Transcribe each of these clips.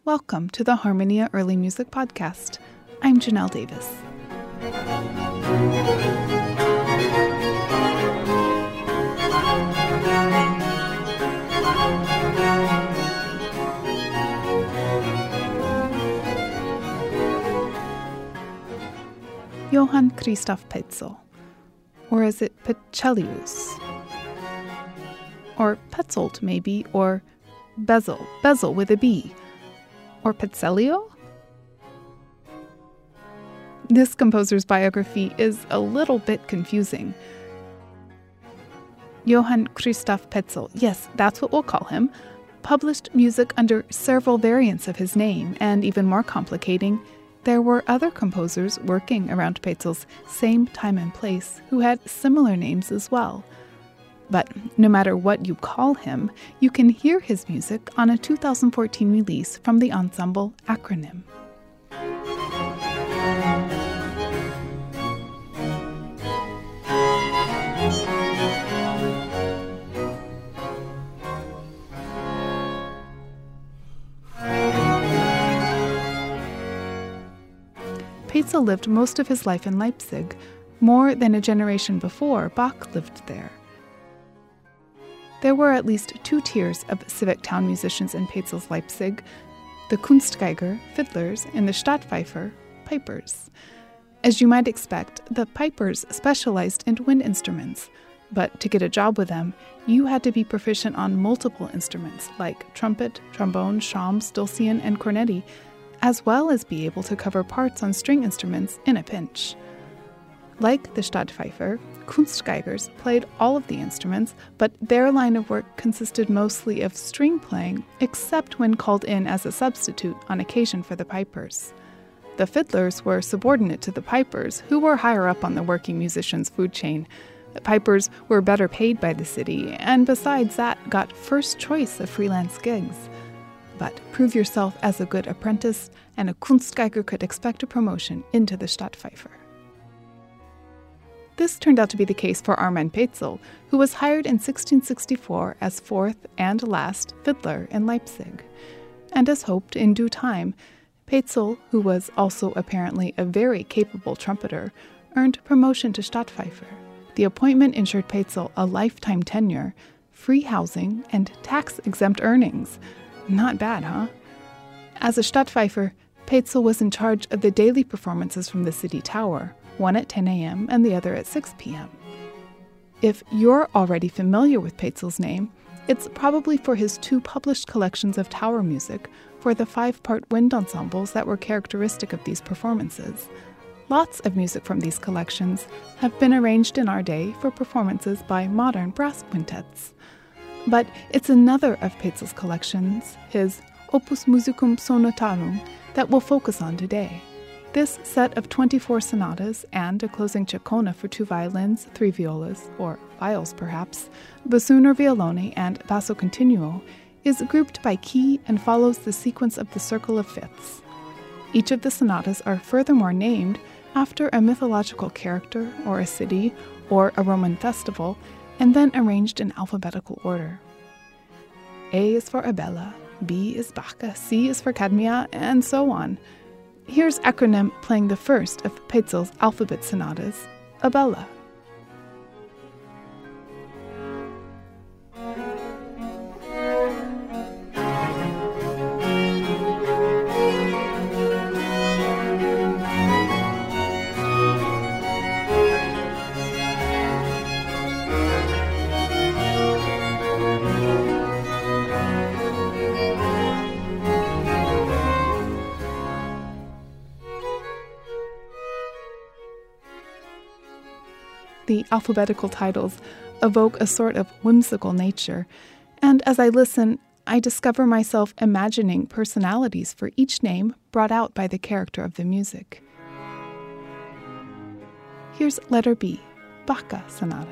Welcome to the Harmonia Early Music Podcast. I'm Janelle Davis. Johann Christoph Petzel. Or is it Petzelius? Or Petzold, maybe, or Bezel with a B. Or Petzelio? This composer's biography is a little bit confusing. Johann Christoph Petzel, yes, that's what we'll call him, published music under several variants of his name, and even more complicating, there were other composers working around Petzel's same time and place who had similar names as well. But no matter what you call him, you can hear his music on a 2014 release from the ensemble Acronym. Petzel lived most of his life in Leipzig. More than a generation before, Bach lived there. There were at least two tiers of civic town musicians in Petzel's Leipzig, the Kunstgeiger, fiddlers, and the Stadtpfeifer, pipers. As you might expect, the pipers specialized in wind instruments, but to get a job with them, you had to be proficient on multiple instruments like trumpet, trombone, shawms, dulcian, and cornetti, as well as be able to cover parts on string instruments in a pinch. Like the Stadtpfeifer, Kunstgeigers played all of the instruments, but their line of work consisted mostly of string playing, except when called in as a substitute on occasion for the pipers. The fiddlers were subordinate to the pipers, who were higher up on the working musician's food chain. The pipers were better paid by the city, and besides that, got first choice of freelance gigs. But prove yourself as a good apprentice, and a Kunstgeiger could expect a promotion into the Stadtpfeifer. This turned out to be the case for Armand Petzel, who was hired in 1664 as fourth and last fiddler in Leipzig. And as hoped, in due time, Petzel, who was also apparently a very capable trumpeter, earned promotion to Stadtpfeifer. The appointment ensured Petzel a lifetime tenure, free housing, and tax-exempt earnings. Not bad, huh? As a Stadtpfeifer, Petzel was in charge of the daily performances from the city tower, one at 10 a.m. and the other at 6 p.m. If you're already familiar with Petzel's name, it's probably for his two published collections of tower music for the 5-part wind ensembles that were characteristic of these performances. Lots of music from these collections have been arranged in our day for performances by modern brass quintets. But it's another of Petzel's collections, his Opus Musicum Sonatarum, that we'll focus on today. This set of 24 sonatas and a closing chaconne for 2 violins, 3 violas, or viols perhaps, bassoon or violone, and basso continuo, is grouped by key and follows the sequence of the circle of fifths. Each of the sonatas are furthermore named after a mythological character or a city or a Roman festival, and then arranged in alphabetical order. A is for Abella, B is Baccha, C is for Cadmia, and so on. Here's Acronym playing the first of Petzel's alphabet sonatas, Abella. The alphabetical titles evoke a sort of whimsical nature, and as I listen, I discover myself imagining personalities for each name brought out by the character of the music. Here's letter B, Baccha Sonata.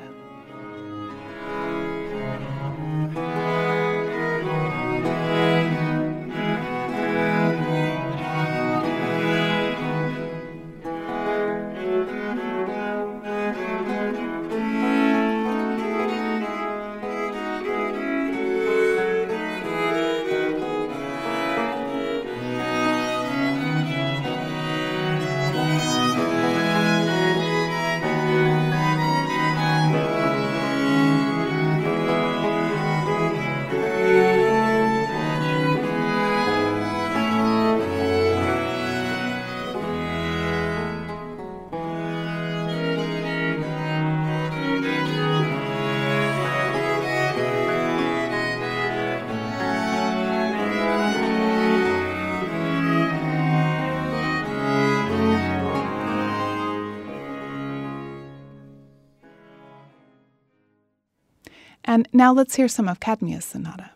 And now let's hear some of Cadmia's sonata.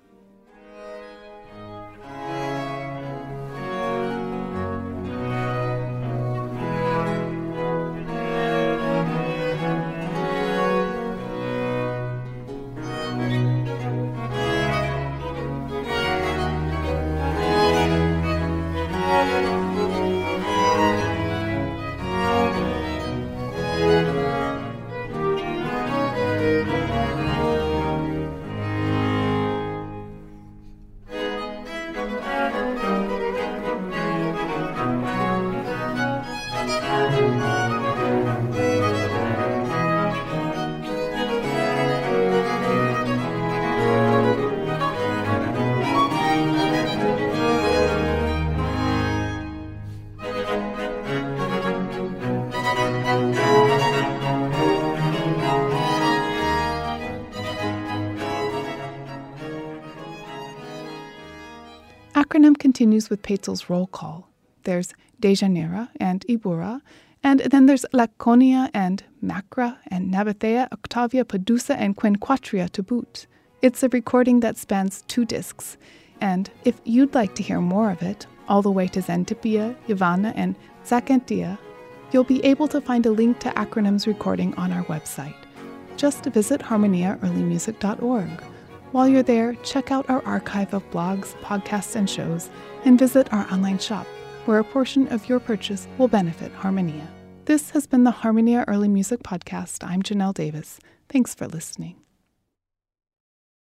Acronym continues with Paetzel's roll call. There's Dejanira and Ibura, and then there's Laconia and Macra and Nabathea, Octavia, Padusa, and Quinquatria to boot. It's a recording that spans 2 discs, and if you'd like to hear more of it, all the way to Xantippia, Ivana, and Zacantia, you'll be able to find a link to Acronym's recording on our website. Just visit harmoniaearlymusic.org. While you're there, check out our archive of blogs, podcasts, and shows, and visit our online shop, where a portion of your purchase will benefit Harmonia. This has been the Harmonia Early Music Podcast. I'm Janelle Davis. Thanks for listening.